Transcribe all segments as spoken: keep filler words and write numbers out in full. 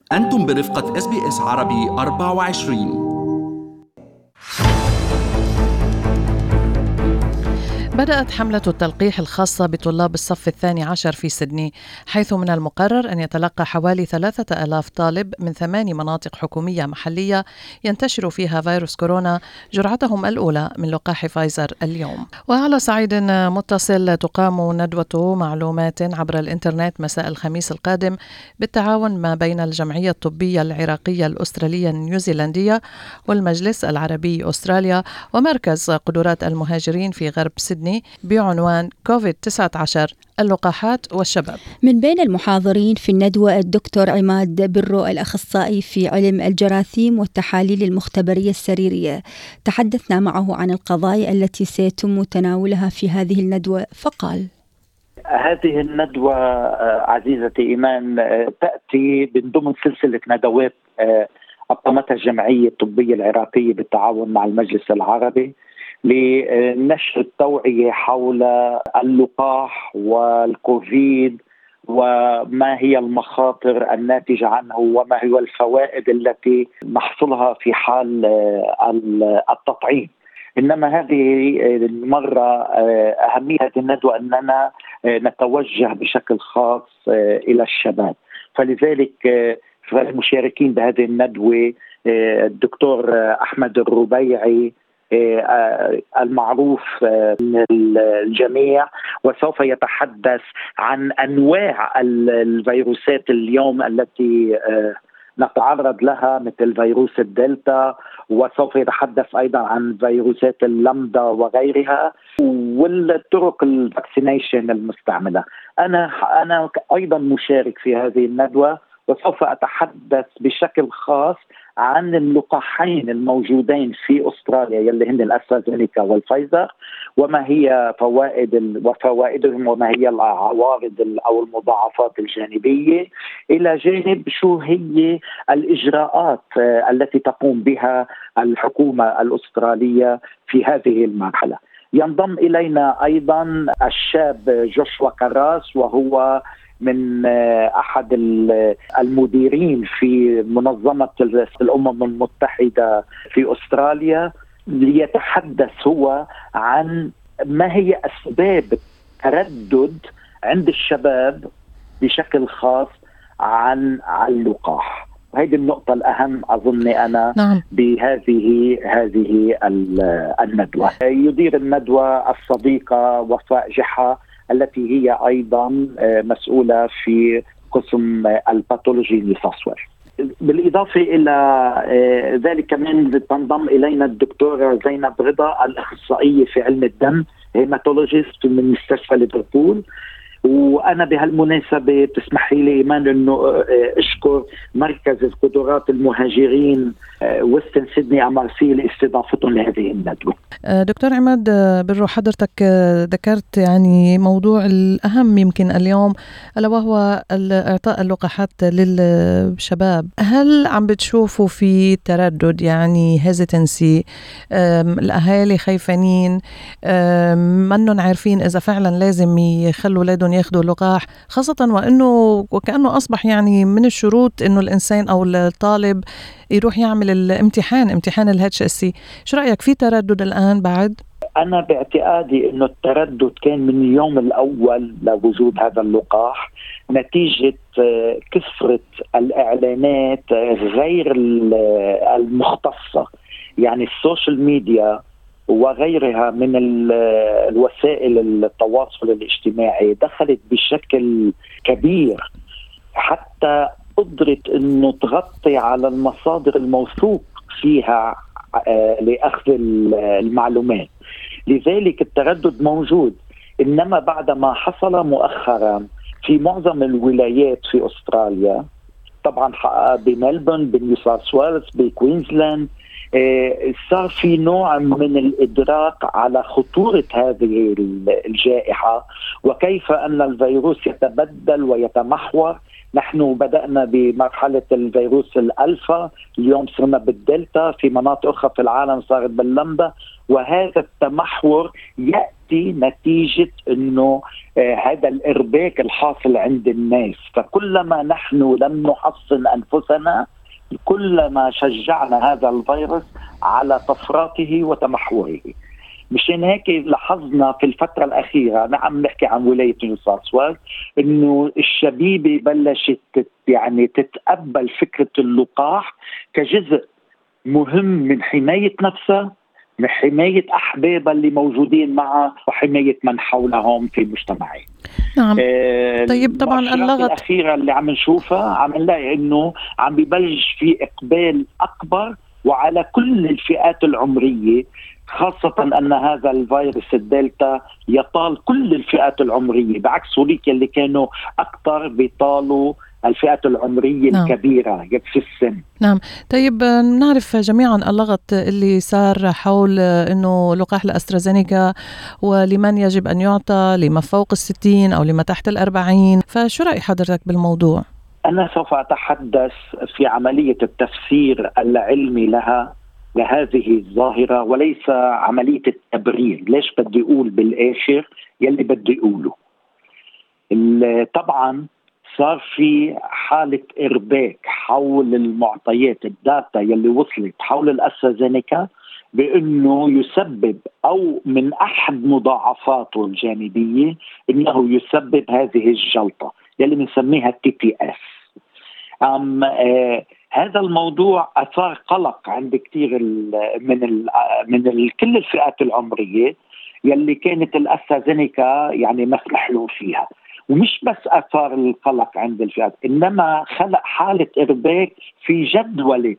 أنتم برفقة إس بي إس عربي أربعة وعشرين. بدأت حملة التلقيح الخاصة بطلاب الصف الثاني عشر في سيدني، حيث من المقرر أن يتلقى حوالي ثلاثة آلاف طالب من ثماني مناطق حكومية محلية ينتشر فيها فيروس كورونا جرعتهم الأولى من لقاح فايزر اليوم. وعلى صعيد متصل تقام ندوة معلومات عبر الإنترنت مساء الخميس القادم بالتعاون ما بين الجمعية الطبية العراقية الأسترالية النيوزيلندية والمجلس العربي أستراليا ومركز قدرات المهاجرين في غرب سيدني بعنوان كوفيد تسعة عشر اللقاحات والشباب. من بين المحاضرين في الندوة الدكتور عماد برو الأخصائي في علم الجراثيم والتحاليل المختبرية السريرية. تحدثنا معه عن القضايا التي سيتم تناولها في هذه الندوة، فقال: هذه الندوة عزيزتي إيمان تأتي من ضمن سلسلة ندوات أقامتها الجمعية الطبية العراقية بالتعاون مع المجلس العربي لنشر التوعية حول اللقاح والكوفيد وما هي المخاطر الناتجة عنه وما هي الفوائد التي نحصلها في حال التطعيم. إنما هذه المرة أهمية هذه الندوة أننا نتوجه بشكل خاص إلى الشباب، فلذلك فالمشاركين بهذه الندوة الدكتور أحمد الربيعي المعروف من الجميع، وسوف يتحدث عن أنواع الفيروسات اليوم التي نتعرض لها مثل فيروس الدلتا، وسوف يتحدث أيضا عن فيروسات اللامدا وغيرها والطرق الفاكسينيشن المستعملة. أنا أنا أيضا مشارك في هذه الندوة، وسوف أتحدث بشكل خاص عن اللقاحين الموجودين في أستراليا يلي هن الأسترازينيكا والفايزر، وما هي فوائد وفوائدهم وما هي العوارض أو المضاعفات الجانبية، إلى جانب شو هي الإجراءات التي تقوم بها الحكومة الأسترالية في هذه المرحلة. ينضم إلينا أيضا الشاب جوشوا كراس، وهو من أحد المديرين في منظمة الأمم المتحدة في أستراليا، ليتحدث هو عن ما هي أسباب التردد عند الشباب بشكل خاص عن اللقاح. وهذه النقطة الأهم أظني أنا نعم. بهذه هذه الندوة. يدير الندوة الصديقة وفاء جحا التي هي أيضا مسؤولة في قسم الباثولوجي لساسوير. بالإضافة إلى ذلك كمان تنضم إلينا الدكتورة زينب رضا الأخصائية في علم الدم هيماتولوجيست من مستشفى ليفربول. وأنا بهالمناسبة تسمحي لي إيمان أنه أشكر مركز القدرات المهاجرين وستن سيدني أم آر سي لاستضافتهم لهذه الندوة. دكتور عماد برو، حضرتك ذكرت يعني موضوع الأهم يمكن اليوم ألا وهو إعطاء اللقاحات للشباب. هل عم بتشوفوا في تردد، يعني هيزيتنسي، الأهالي خايفين، منن عارفين إذا فعلا لازم يخلوا أولادهم ياخذوا لقاح، خاصة وإنه وكأنه أصبح يعني من الشروط إنه الإنسان أو الطالب يروح يعمل الامتحان امتحان الاتش اس سي. شو رأيك في تردد الآن بعد؟ أنا باعتقادي إنه التردد كان من اليوم الأول لوجود هذا اللقاح نتيجة كثرة الإعلانات غير المختصة، يعني السوشيال ميديا وغيرها من الوسائل التواصل الاجتماعي دخلت بشكل كبير حتى قدرت انه تغطي على المصادر الموثوق فيها لاخذ المعلومات. لذلك التردد موجود. انما بعد ما حصل مؤخرا في معظم الولايات في استراليا، طبعا بملبورن، بنيو ساوث ويلز، بكوينزلاند، صار في نوع من الإدراك على خطورة هذه الجائحة وكيف أن الفيروس يتبدل ويتمحور نحن بدأنا بمرحلة الفيروس الألفا، اليوم صرنا بالدلتا، في مناطق أخرى في العالم صارت باللمدا. وهذا التمحور يأتي نتيجة أنه آه هذا الإرباك الحاصل عند الناس. فكلما نحن لم نحصن أنفسنا كلما شجعنا هذا الفيروس على طفراته وتمحوره. مشان هيك لاحظنا في الفترة الأخيرة، نعم نحكي عن ولاية نيو ساوث ويلز، إنه الشبيبة بلشت يعني تتقبل فكرة اللقاح كجزء مهم من حماية نفسها، من حماية أحبابها اللي موجودين معها، وحماية من حولهم في مجتمعين. نعم. آه طيب طبعا اللغط الأخيرة اللي عم نشوفها عم نلاقي إنه عم ببلش في إقبال أكبر وعلى كل الفئات العمرية، خاصة أن هذا الفيروس الدلتا يطال كل الفئات العمرية، بعكس هوليك اللي كانوا أكثر بيطالوا الفئات العمرية نعم. الكبيرة في السن. نعم. طيب نعرف جميعا اللغط اللي صار حول أنه لقاح الأسترازينيكا ولمن يجب أن يعطى، لما فوق الستين أو لما تحت الأربعين، فشو رأي حضرتك بالموضوع؟ أنا سوف أتحدث في عملية التفسير العلمي لها لهذه الظاهرة وليس عملية التبرير. ليش بدي أقول بالآخر يلي بدي أقوله؟ طبعا صار في حالة إرباك حول المعطيات، الداتا يلي وصلت حول الأسترازينيكا بأنه يسبب أو من أحد مضاعفاته الجانبية أنه يسبب هذه الجلطة يلي بنسميها تي بي اس. أم آه هذا الموضوع أثار قلق عند كثير من ال من ال كل الفئات العمرية يلي كانت الأسترازينيكا يعني مسمح له فيها، ومش بس أثار القلق عند الفئات، إنما خلق حالة إرباك في جدولة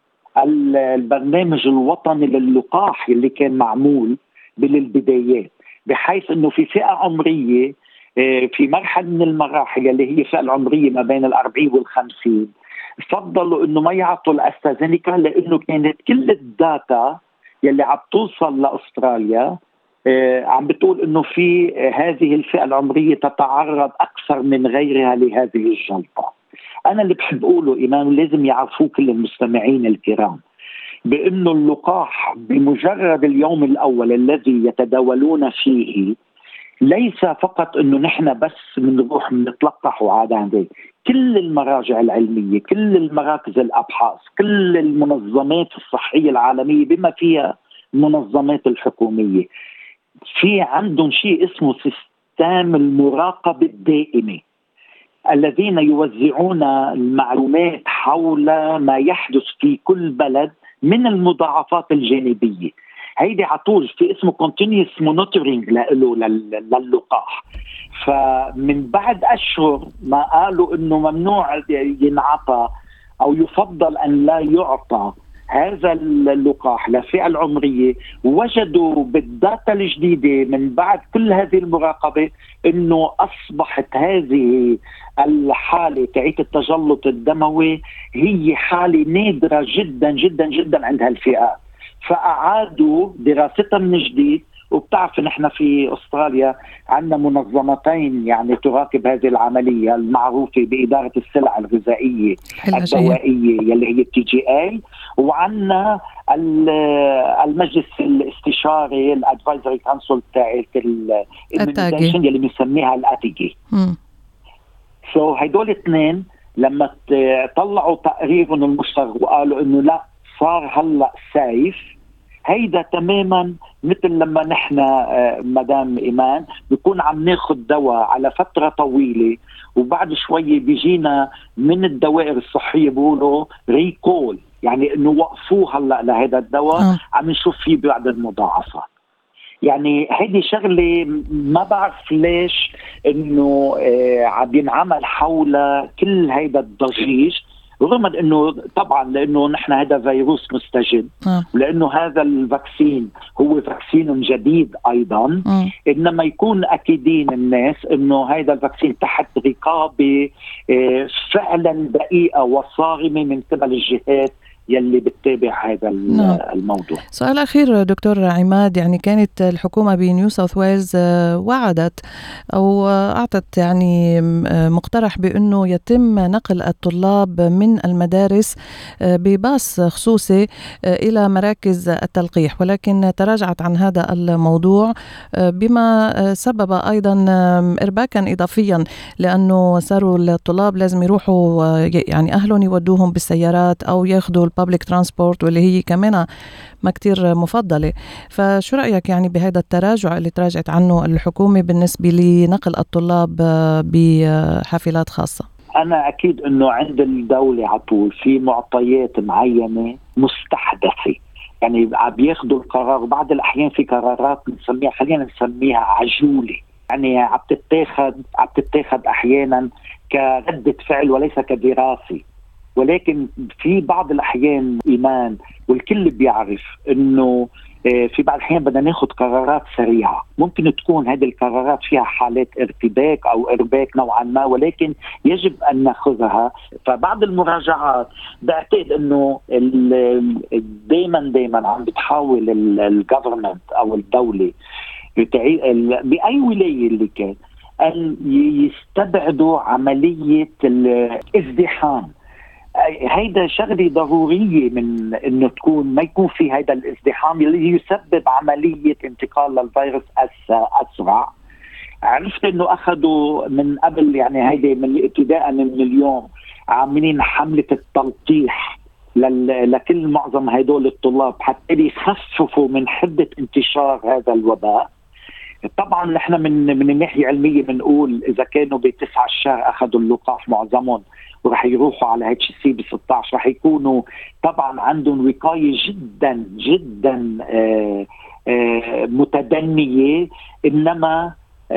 البرنامج الوطني للقاح اللي كان معمول بالبدايات، بحيث إنه في فئة عمرية في مرحلة من المراحل اللي هي الفئة العمرية ما بين الأربعين والخمسين فضلوا إنه ما يعطوا الأسترازينيكا، لأنه كانت كل الداتا يلي عم توصل لأستراليا آه عم بتقول إنه في هذه الفئة العمرية تتعرض أكثر من غيرها لهذه الجلطة. أنا اللي بحب أقوله إيمان لازم يعرفوه كل المستمعين الكرام، بأنه اللقاح بمجرد اليوم الأول الذي يتداولون فيه ليس فقط انه نحن بس بنروح بنتلقح وعادة عندي. كل المراجع العلمية، كل المراكز الابحاث، كل المنظمات الصحية العالمية بما فيها المنظمات الحكومية في عندهم شيء اسمه سيستم المراقبة الدائمة، الذين يوزعون المعلومات حول ما يحدث في كل بلد من المضاعفات الجانبية. هيدي عطول في اسمه continuous monitoring له للقاح. فمن بعد أشهر ما قالوا إنه ممنوع ينعطى أو يفضل أن لا يعطى هذا اللقاح للفئة العمرية، وجدوا بالداتا الجديدة من بعد كل هذه المراقبة إنه أصبحت هذه الحالة تعيت التجلط الدموي هي حالة نادرة جدا جدا جدا عند هالفئات. فأعادوا دراستها من جديد. وبتعرف نحن في أستراليا عندنا منظمتين يعني تراقب هذه العملية المعروفة بإدارة السلع الغذائية الدوائية يلي هي التي جي اي، وعندنا المجلس الاستشاري الادفايزري كونسل تاعت الاميونيزيشن يلي بنسميها الاتيجي. سو هيدول اثنين لما طلعوا تقريرهم المشترك وقالوا انه لا صار هلا سايف، هيدا تماما مثل لما نحن مدام إيمان بيكون عم ناخد دواء على فترة طويلة وبعد شوية بيجينا من الدوائر الصحية بيقولوا ريكول، يعني انه وقفوه هلا لهذا الدواء عم نشوف فيه بعض المضاعفات. يعني هيدي شغلة ما بعرف ليش انه آه عم ينعمل حول كل هيدا الضجيج، رغم انه طبعا لانه نحن هذا فيروس مستجد آه. لانه هذا الفاكسين هو فاكسين جديد ايضا آه. انما يكون اكيدين الناس انه هذا الفاكسين تحت رقابه آه فعلا دقيقه وصارمه من قبل الجهات يلي بتتابع هذا نعم. الموضوع. سؤال أخير دكتور عماد، يعني كانت الحكومة بنيو ساوث ويلز وعدت أو أعطت يعني مقترح بأنه يتم نقل الطلاب من المدارس بباص خصوصي إلى مراكز التلقيح، ولكن تراجعت عن هذا الموضوع بما سبب أيضا إرباكا إضافيا، لأنه صاروا الطلاب لازم يروحوا يعني أهلهم يودوهم بالسيارات أو ياخدوا البابليك ترانسبورت، واللي هي كمان ما كتير مفضلة. فشو رأيك يعني بهذا التراجع اللي تراجعت عنه الحكومة بالنسبة لنقل الطلاب بحافلات خاصة؟ أنا أكيد أنه عند الدولة عطول في معطيات معينة مستحدثة، يعني عم ياخدوا القرار، وبعض الأحيان في قرارات نسميها خلينا نسميها عجولة، يعني عم تتاخد عم تتاخد أحيانا كردة فعل وليس كدراسة. ولكن في بعض الأحيان إيمان والكل بيعرف أنه في بعض الأحيان بدنا ناخد قرارات سريعة، ممكن تكون هذه القرارات فيها حالات ارتباك أو إرباك نوعا ما، ولكن يجب أن نأخذها. فبعض المراجعات بعتقد أنه دايما دايما عم بتحاول الجوفرمنت أو الدولة بأي ولاية اللي كان أن يستبعدوا عملية الازدحام. هيدا شغلة ضرورية من انه تكون ما يكون في هيدا الازدحام اللي يسبب عملية انتقال للفيروس اسرع. عرفت انه اخذوا من قبل يعني هيدا من ابتداء من اليوم عاملين حملة التلقيح لكل معظم هيدول الطلاب حتى يخففوا من حدة انتشار هذا الوباء. طبعا نحن من من الناحية العلمية بنقول اذا كانوا بتسعة الشهر اخذوا اللقاح معظمهم ورح يروحوا على اتش سي ب ستة عشر رح يكونوا طبعا عندهم وقاية جدا جدا آآ آآ متدنية، انما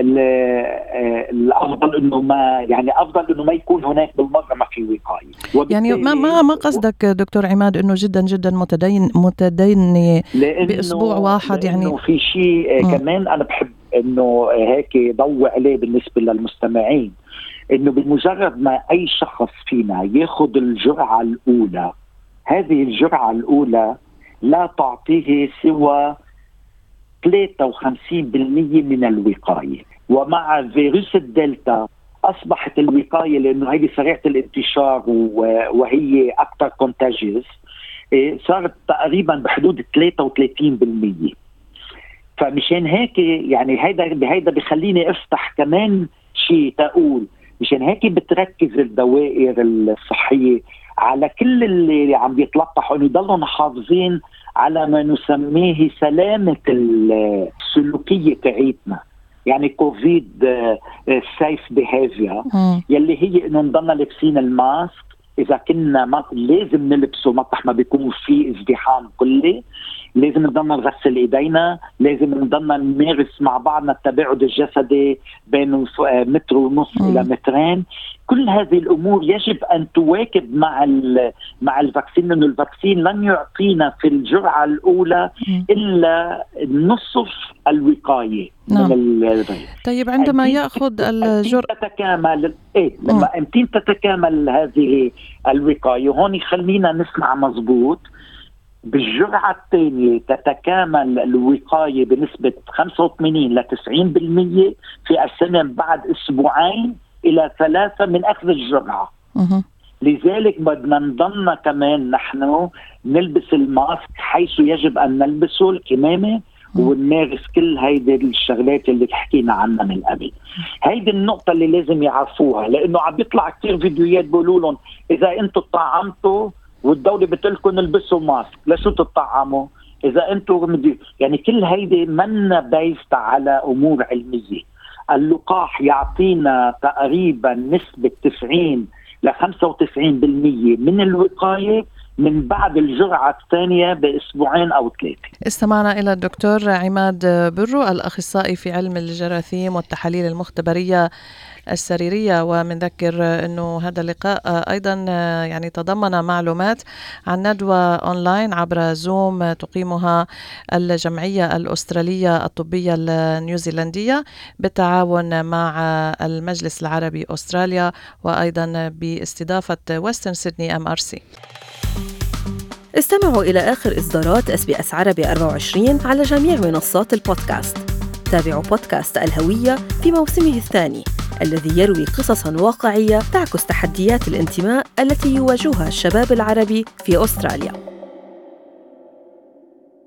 الافضل انه ما يعني افضل انه ما يكون هناك بالمره ما في وقايه. يعني ما ما ما قصدك دكتور عماد انه جدا جدا متدين متدين باسبوع واحد؟ يعني في شيء كمان انا بحب انه هيك ضوء عليه بالنسبه للمستمعين، انه بمجرد ما اي شخص فينا ياخذ الجرعه الاولى، هذه الجرعه الاولى لا تعطيه سوى ثلاثة وخمسين بالمئة من الوقايه، ومع فيروس الدلتا اصبحت الوقايه لانه هي سريعه الانتشار وهي اكثر كونتاجيوس صارت تقريبا بحدود ثلاثة وثلاثين بالمئة. فمشان هيك يعني هيدا بهيدا بخليني افتح كمان شيء تقول مشان هيك بتركز الدوائر الصحية على كل اللي عم بيتلقحوا انه يضلوا محافظين على ما نسميه سلامة السلوكية تاعتنا، يعني كوفيد سيف بيهافير يلي هي انه نضلنا لابسين الماسك اذا كنا ما لازم نلبسه مطرح ما بيكون في ازدحام كلي، لازم نضلنا نغسل ايدينا، لازم نضلنا نمارس مع بعضنا التباعد الجسدي بين متر ونص الى مترين. كل هذه الامور يجب ان تواكب مع مع الفاكسين، لانه الفاكسين لن يعطينا في الجرعه الاولى الا نصف الوقايه نعم. من الفيروس. طيب عندما ياخذ الجرعه تتكامل ايه لما امتين تتكامل هذه الوقايه، هون خلينا نسمع مزبوط، بالجرعة الثانية تتكامل الوقاية بنسبة خمسة وثمانين إلى تسعين بالمئة في السنة بعد أسبوعين إلى ثلاثة من أخذ الجرعة. أه. لذلك بدنا نضلنا كمان نحن نلبس الماسك حيث يجب أن نلبسه، الكمامة، ونمارس كل هيدي الشغلات اللي حكينا عنها من قبل. هيدي النقطة اللي لازم يعرفوها، لأنه عم بيطلع كتير فيديوهات بيقولوا لهم إذا أنتوا طعمتوا والدولة بتقولكم البسوا ماسك، لشو تطعموا؟ إذا أنتم يعني كل هيدي منا بيست على أمور علمية. اللقاح يعطينا تقريبا نسبة تسعين إلى خمسة وتسعين بالمئة من الوقاية من بعد الجرعة الثانية بأسبوعين أو ثلاثة. استمعنا إلى الدكتور عماد برو الأخصائي في علم الجراثيم والتحاليل المختبرية السريرية، ومنذكر أنه هذا اللقاء أيضا يعني تضمن معلومات عن ندوة أونلاين عبر زوم تقيمها الجمعية الأسترالية الطبية النيوزيلندية بالتعاون مع المجلس العربي أستراليا، وأيضا باستضافة ويسترن سيدني أم آر سي. استمعوا إلى آخر إصدارات إس بي إس عربي أربعة وعشرين على جميع منصات البودكاست. تابعوا بودكاست الهوية في موسمه الثاني الذي يروي قصصاً واقعية تعكس تحديات الانتماء التي يواجهها الشباب العربي في أستراليا.